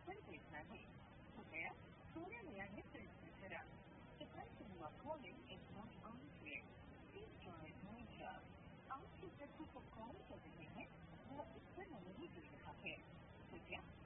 Simply nothing. Prepare. Korean language setup. The person you are calling is not answering. Please try later. आपके प्रश्न को call करने में वो उत्तर नहीं दे रहा है। कृपया